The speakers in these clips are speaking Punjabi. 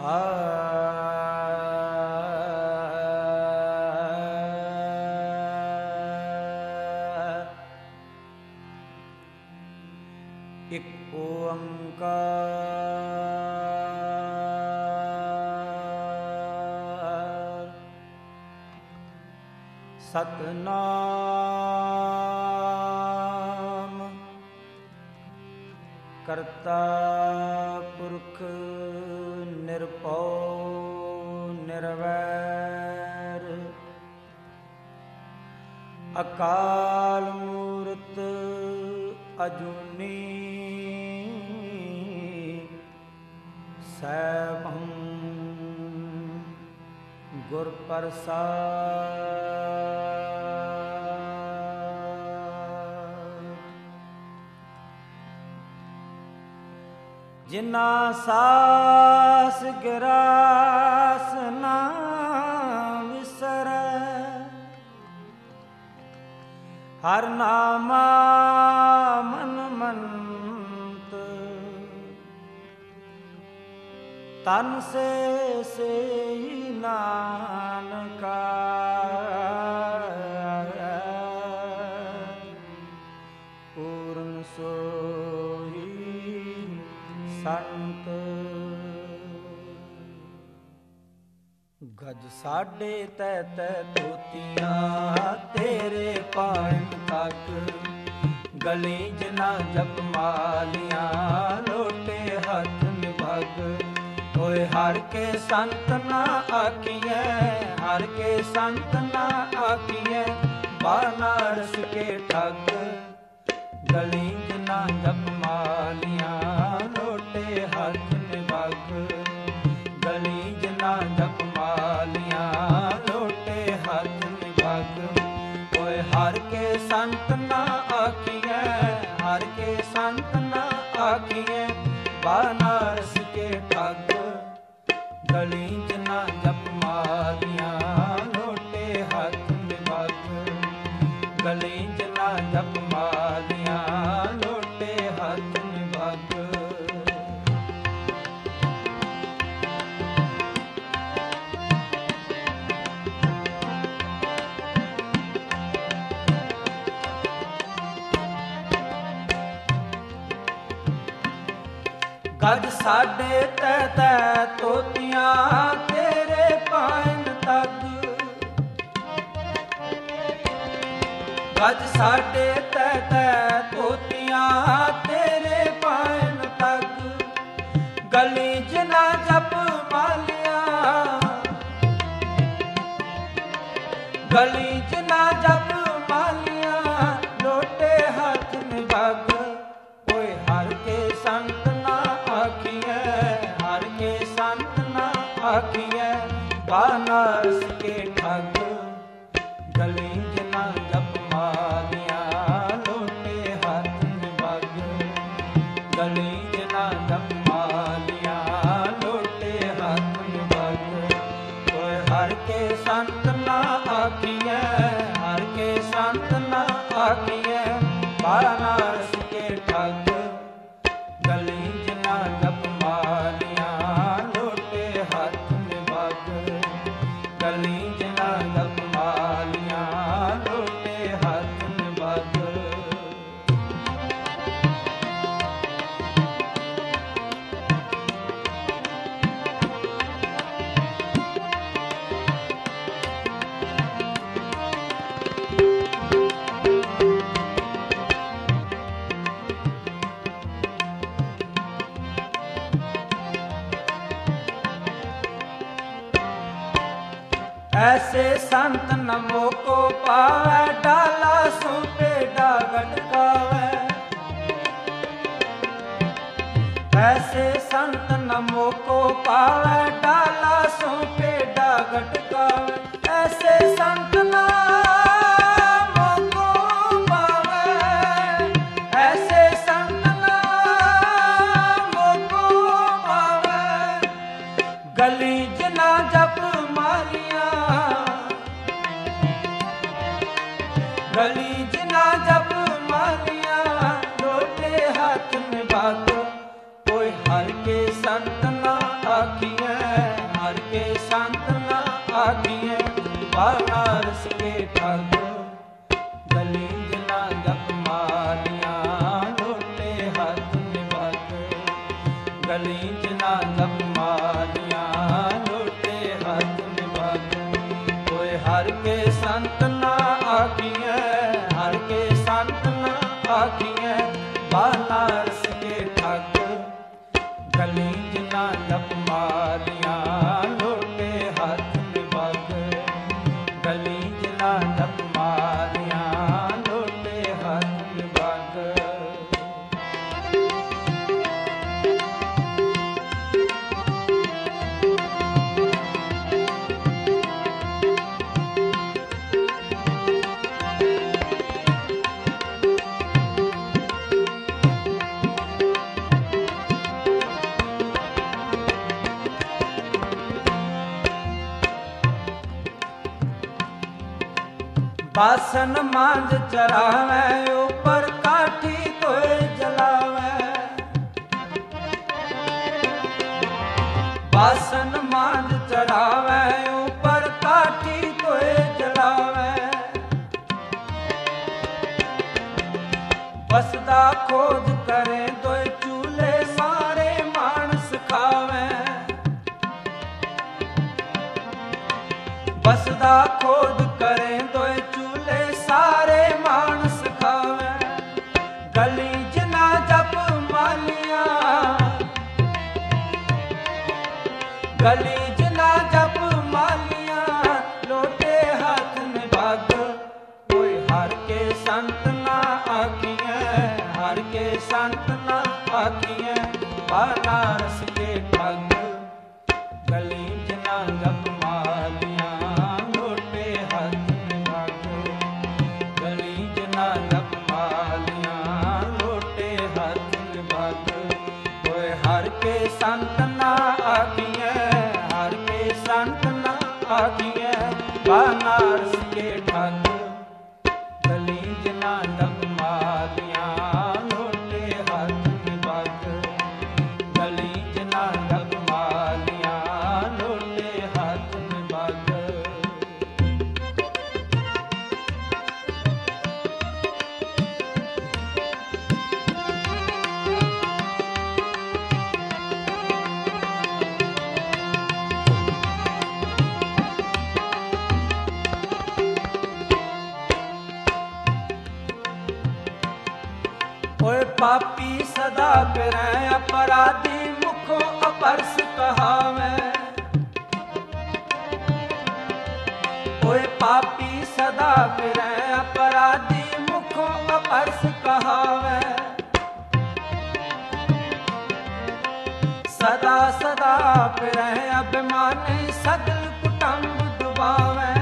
ਇਕ ਓੰਕਾਰ ਸਤਿਨਾਮ ਕਰਤਾ ਪੁਰਖ ਨਿਰਭਉ ਨਿਰਵੈਰ ਅਕਾਲ ਮੂਰਤ ਅਜੂਨੀ ਸੈਭੰ ਗੁਰ ਪ੍ਰਸਾਦਿ। ਜਿਨਾ ਸਾਸ ਗਿਰਾਸ ਨਾ ਵਿਸਰੈ ਹਰ ਨਾਮਾ ਮਨ ਮੰਤ ਤਨ ਸੇ ਨਾਨਕਾ ਪੂਰਨ ਸੋਈ ਸੰਤ। ਗਜ ਸਾਢੇ ਤੈ ਤੈ ਧੋਤੀਆਂ ਤੇਰੇ ਪਾਣ ਤੱਕ ਗਲੀ ਜਨਾ ਜਪ ਮਾਲੀਆਂ ਲੋਟੇ ਹੱਥ ਨਿਭਗ ਹੋਏ ਹਰ ਕੇ ਸੰਤ ਨਾ ਆਖੀਐ ਹਰ ਕੇ ਸੰਤ ਨਾ ਆਖੀਐ ਬਾਨਾਰਸ ਕੇ ਠੱਗ ਗਲੀ ਜਨਾ ਜਪ ਮਾਲੀਆਂ ਲੋਟੇ ਹੱਥ ਨਿਭਗ ਗਲੀ ਜਨਾ ਜਪ ਮਾਲੀਆਂ ਲੋਟੇ ਹੱਥ ਨਿਭਗ ਹੋਏ ਹਰ ਕੇ ਸੰਤ ਨਾ ਆਖੀਐ ਹਰ ਕੇ ਸੰਤ ਨਾ ਆਖੀਐ ਬਾਨਾਰਸ ਕੇ ਠੱਗ ਗਲੀ ਜਨਾ ਜਪ ਮਾਲੀਆਂ ਲੋਟੇ ਹੱਥ ਨਿਭਗ ਗਲੀ ਜਨਾ ਜਪ ਮਾਲੀਆਂ ਲੋਟੇ ਹੱਥ ਨਿਭਗ। ਗਜ ਸਾਢੇ ਤੈ ਤੈ ਧੋਤੀਆਂ ਤੇਰੇ ਪਾਣ ਤੱਕ ਗਜ ਸਾਢੇ ਤੈ ਤੈ ਧੋਤੀਆਂ ਤੇਰੇ ਪਾਣ ਤੱਕ ਗਲੀ ਜਨਾ ਜਪ ਮਾਲੀਆਂ ਗਲੀ ਜਨਾ ਜਪ ਮਾਲੀਆਂ ਲੋਟੇ ਹੱਥ ਨਿਭਗ ਓਏ ਹਰ ਕੇ ਸੰਤ ਨਾ ਆਖੀਐ ਹਰ ਕੇ ਸੰਤ ਨਾ ਆਖੀਐ ਬਾਨਾਰਸ ਕੇ ਠੱਗ ਗਲੀ ਜਨਾ ਜਪ ਮਾਲੀਆਂ ਲੋਟੇ ਹੱਥ ਨਿਭਗ ਗਲੀ ਜਨਾ ਜਪ ਮਾਲੀਆਂ ਲੋਟੇ ਹੱਥ ਨਿਭਗ ਓਏ ਹਰ ਕੇ ਸੰਤ ਨਾ ਆਖੀਐ ਹਰ ਕੇ ਸੰਤ ਨਾ ਆਖੀਐ ਬਾਨਾਰਸ ਕੇ ਠੱਗ ਗਲੀ ਜਨਾ ਜਪ ਮਾਲੀਆਂ ਲੋਟੇ ਹੱਥ ਨਿਭਗ ਗਲੀ ਜਨਾ ਜਪ ਮਾਲੀਆਂ ਲੋਟੇ ਹੱਥ ਨਿਭਗ। ऐसे संत नमो को पावै डाला सो पेड़ा गटकावै ऐसे संत नमो को पावै डाला सो पेड़ा गटकावै ऐसे संत नामो को पावै ऐसे संत नामो को पावै गली जना जप मालिया गली जना जप मालिया लोटे हाथ में बात कोई हर के संत ना आखिए ਗਲੀ ਚ ਨਾ ਜਪ ਮਾਲੀਆਂ ਲੋਟੇ ਹੱਥ ਨਿਭਾਗ ਕੋਈ ਹਰ ਕੇ ਸੰਤ ਨਾ ਆਖੀਐ ਹਰ ਕੇ ਸੰਤ ਨਾ ਆਖੀਐ ਬਾਨਾਰਸ ਕੇ ਠੱਗ ਗਲੀ ਚ ਨਾ ਜਪ ਮਾਲੀਆਂ ਲੋਟੇ ਹੱਥ ਨਿਭਾਗ ਗਲੀ ਚ ਨਾ ਜਪ ਮਾਲੀਆਂ ਲੋਟੇ ਹੱਥ ਨਿਭਾਗ ਬਾਸਨ ਮਾਂਜ ਚਰਾਵੈ ਉਪਰ ਕਾਠੀ ਕੋਈ ਜਲਾਵੈ ਬਾਸਨ ਮਾਂਜ ਚਰਾਵੈ ਉਪਰ ਕਾਠੀ ਕੋਈ ਜਲਾਵੈ ਬਸਦਾ ਖੋਜ ਕਰੇ ਦੋਇ ਚੂਲੇ ਸਾਰੇ ਮਾਨਸ ਖਾਵੈ ਬਸਦਾ ਖੋਜ ਕਰੇ ਦੋਇ ਸਾਰੇ ਮਾਨਸ ਖਾਵੈ ਗਲੀ ਚ ਨਾ ਜਪ ਮਾਲੀਆਂ ਗਲੀ ਚ ਨਾ ਜਪ ਮਾਲੀਆਂ ਲੋਟੇ ਹੱਥ ਨਿਭਾਗ ਕੋਈ ਹਰ ਕੇ ਸੰਤ ਨਾ ਆਖੀਐ ਹਰ ਕੇ ਸੰਤ ਨਾ ਆਖੀਐ ਬਾਨਾਰਸ ਕੇ ਠੱਗ ਗਲੀ ਚ ਨਾ ਜਪ ਮਾਲੀਆਂ ਲੋਟੇ ਹੱਥ ਜਪ ਮਾਲੀਆਂ ਲੋਟੇ ਹੱਥ ਨਿਭਾਗ ਕੋਈ ਹਰ ਕੇ ਸੰਤ ਨਾ ਆਖੀਐ ਹਰ ਕੇ ਸੰਤ ਨਾ ਆਖੀਐ ਬਾਨਾਰਸ ਕੇ ਠੱਗ ਗਲੀ ਜਨਾ ਜਪ ਮਾਲੀਆਂ ਲੋਟੇ ਹੱਥ ਨਿਭਾਗ ਗਲੀ ਜਨਾ ਜਪ ਮਾਲੀਆਂ ਲੋਟੇ ਹੱਥ ਨਿਭਾਗ ਓਏ ਪਾਪੀ ਸਦਾ ਫਿਰੈ ਅਪਰਾਧੀ ਮੁਖੋਂ ਅਪਰਸ ਕਹਾਵੈ ਓਏ ਪਾਪੀ ਸਦਾ ਫਿਰੈ ਅਪਰਾਧੀ ਮੁਖੋਂ ਅਪਰਸ ਕਹਾਵੈ ਸਦਾ ਸਦਾ ਫਿਰੈ ਅਭਿਮਾਨੀ ਸਗਲ ਕੁਟੰਬ ਡੁਬਾਵੈ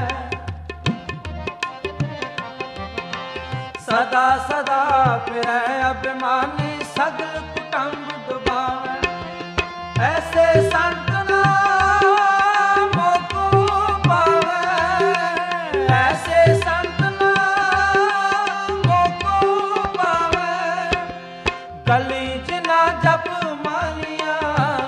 ਸਦਾ ਸਦਾ ਫਿਰੈ ਅਭਿਮਾਨੀ ਸਗਲ ਕੁਟੰਬ ਡੁਬਾਵੈ ਐਸੇ ਸੰਤ ਨਾ ਮੋਕੋ ਪਾਵੈ ਐਸੇ ਸੰਤ ਨਾ ਮੋਕੋ ਪਾਵੈ ਗਲੀ ਚ ਨਾ ਜਪ ਮਾਲੀਆਂ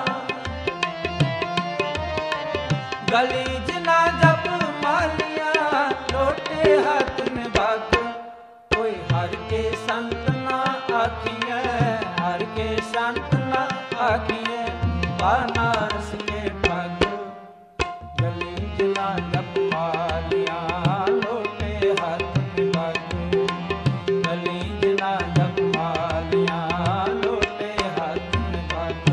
ਗਲੀ ਚ ਨਾ ਜਪ ਮਾਲੀਆਂ ਲੋਟੇ ਹੱਥ ਨਿਭਾਗ ਕੋਈ ਹਰ ਕੇ ਸੰਤ ਨਾ ਆਖੀਐ ਹਰ ਕੇ ਸੰਤ ਨਾ ਆਖੀਐ ਬਾਨਾਰਸ ਕੇ ਠੱਗ ਗਲੀ ਚ ਨਾ ਜਪ ਮਾਲੀਆਂ ਲੋਟੇ ਹੱਥ ਨਿਭਾਗ ਗਲੀ ਚ ਨਾ ਜਪ ਮਾਲੀਆਂ ਲੋਟੇ ਹੱਥ ਨਿਭਾਗ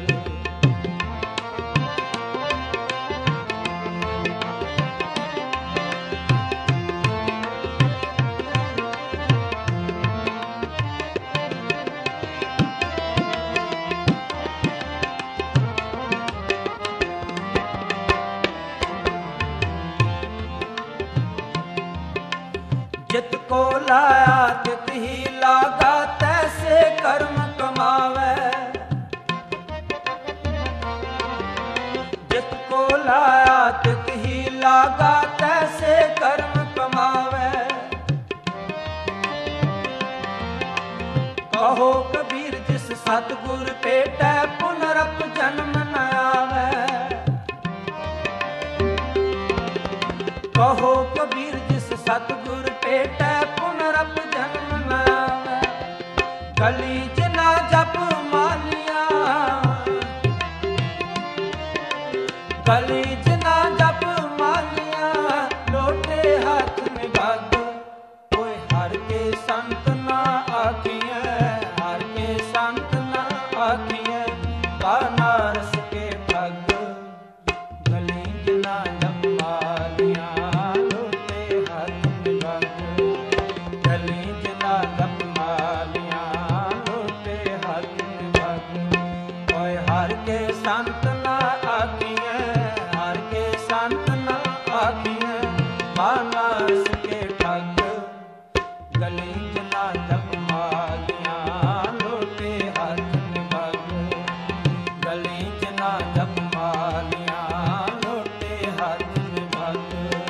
ਜਿਤ ਕੋ ਲਾਇਆ ਤਿਤ ਹੀ ਲਾਗਾ ਤੈਸੇ ਕਰਮ ਕਮਾਵੈ ਜਿਤ ਕੋ ਲਾਇਆ ਤਿਤ ਹੀ ਲਾਗਾ ਤੈਸੇ ਕਰਮ ਕਮਾਵੈ ਕਹੋ ਕਬੀਰ ਜਿਸ ਸਤਿਗੁਰ ਭੇਟੈ ਪੁਨਰਪ ਜਨਮ ਨ ਆਵੈ ਕਹੋ ਕਬੀਰ ਜਿਸ ਸਤਿਗੁਰ ਭੇਟੈ ਪੁਨਰਪ ਜਨਮ ਨ ਆਵੈ ਗਲੀ ਚ ਨਾ ਜਪ ਮਾਲੀਆਂ ਗਲੀ ਚ ਨਾ ਜਪ ਮਾਲੀਆਂ, ਲੋਟੇ ਹੱਥ ਨਿਭਾਗ। ਓਏ ਹਰ ਕੇ ਸੰਤ ਨਾ ਆਖੀਐ, ਹਰ ਕੇ ਸੰਤ ਨਾ ਆਖੀਐ, ਬਾਨਾਰਸ ਕੇ ਠੱਗ। ਗਲੀ ਚ ਨਾ ਜਪ ਮਾਲੀਆਂ, ਲੋਟੇ ਹੱਥ ਨਿਭਾਗ। ਗਲੀ ਚ ਨਾ ਜਪ ਮਾਲੀਆਂ, ਲੋਟੇ ਹੱਥ ਨਿਭਾਗ। ਓਏ ਹਰ ਕੇ ਸੰਤ ਨਾ ਆਖੀਐ, ਹਰ ਕੇ ਸੰਤ ਨਾ ਆਖੀਐ, ਬਾਨਾਰਸ ਕੇ ਠੱਗ। ਗਲੀ ਚ ਨਾ ਜਪ ਮਾਲੀਆਂ, ਲੋਟੇ ਹੱਥ ਨਿਭਾਗ। ਗਲੀ ਚ ਨਾ ਜਪ ਮਾਲੀਆਂ, ਲੋਟੇ ਹੱਥ ਨਿਭਾਗ।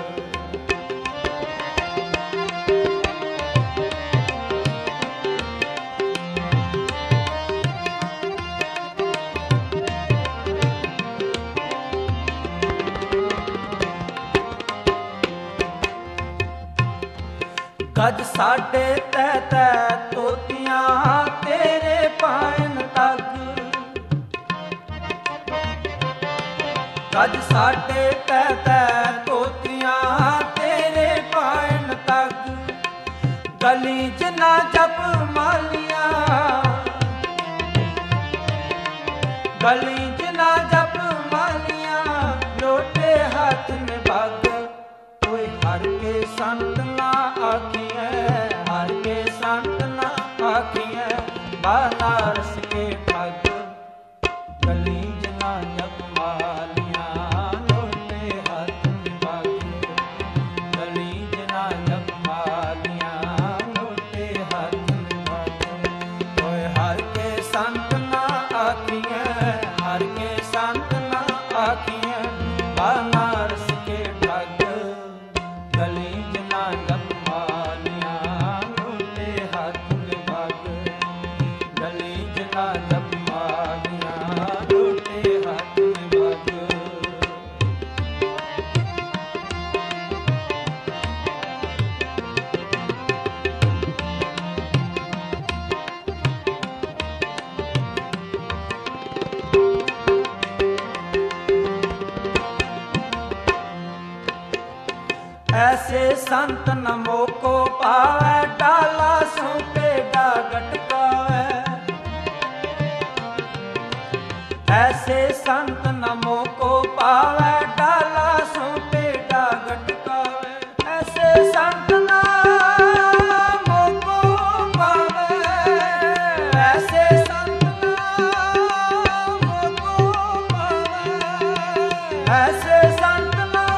ਗੱਜ ਸਾਡੇ ਤੈ ਤੈ ਤੋਤੀਆਂ, ਤੇਰੇ ਪਾਇਨ ਤੱਕ। ਗੱਜ ਸਾਡੇ ਤੈ ਤੈ ਤੋਤੀਆਂ, ਤੇਰੇ ਪਾਇਨ ਤੱਕ। ਗਲੀ ਚ ਨਾ ਜਪ ਮਾਲੀਆਂ, ਗਲੀ ਚ ਨਾ ਜਪ ਮਾਲੀਆਂ, ਲੋਟੇ ਹੱਥ ਨਿਭਾਗ। ਓਏ ਹਰ ਕੇ ਸੰਤ ਨਾ ਆਖੀਐ, ਹਰ ਕੇ ਸੰਤ ਨਾ ਆਖੀਐ, ਬਾਨਾਰਸ ਕੇ ਠੱਗ। ਗਲੀ ਚ ਨਾ ਜਪ ਮਾਲੀਆਂ, ਲੋਟੇ ਹੱਥ ਨਿਭਾਗ। ਗਲੀ ਚ ਨਾ ਜਪ ਮਾਲੀਆਂ, ਲੋਟੇ ਹੱਥ ਨਿਭਾਗ। ਓਏ ਹਰ ਕੇ ਸੰਤ ਨਾ ਆਖੀਐ, ਹਰ ਕੇ ਸੰਤ ਨਾ ਆਖੀਐ, ਬਾਨਾਰਸ ਕੇ ਠੱਗ। ਗਲੀ ਚ ਨਾ ਜਪ ਮਾਲੀਆਂ, ਲੋਟੇ ਹੱਥ ਨਿਭਾਗ। ਗਲੀ ਚ ਨਾ ਜਪ ਮਾਲੀਆਂ, ਲੋਟੇ ਹੱਥ ਨਿਭਾਗ। ऐसे संत न मोको पावै, डाला सौंपे डागट पावै। ऐसे संत न मोको पावै, डाला सौंपे डागट पावै। ऐसे संत न मोको पावै, ऐसे संत न मोको पावै। ऐसे संत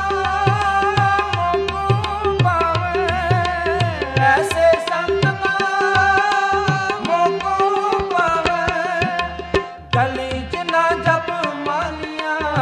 ऐसे संत ना मोको पावै। गली च ना जप मालियां,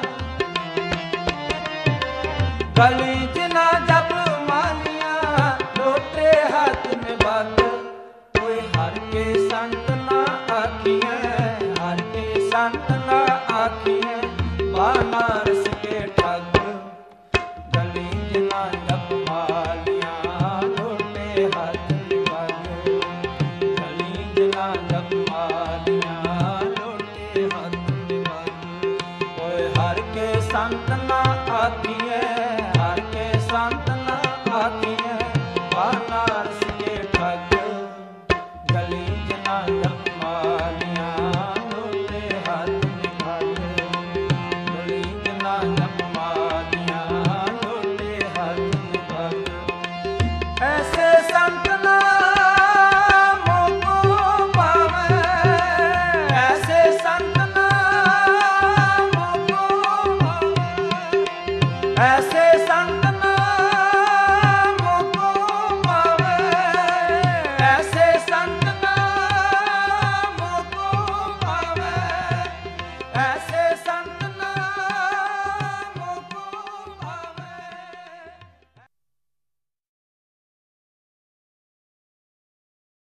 गली च ना जप मालियां, लोटे हाथ में बग। कोई हर के संत ना आखिए, हर के संत ना आखिए, बानारस के ठग। गली च ना जप मालियां, लोटे हाथ में बग। गली च ना जप मालियां, लोटे हाथ में बग। कोई हर के संत